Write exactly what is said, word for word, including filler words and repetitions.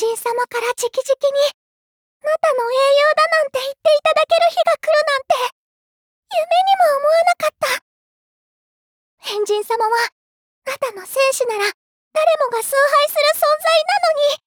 人様から直々に、あなたの英雄だなんて言っていただける日が来るなんて、夢にも思わなかった。変人様は、あなたの戦士なら、誰もが崇拝する存在なのに、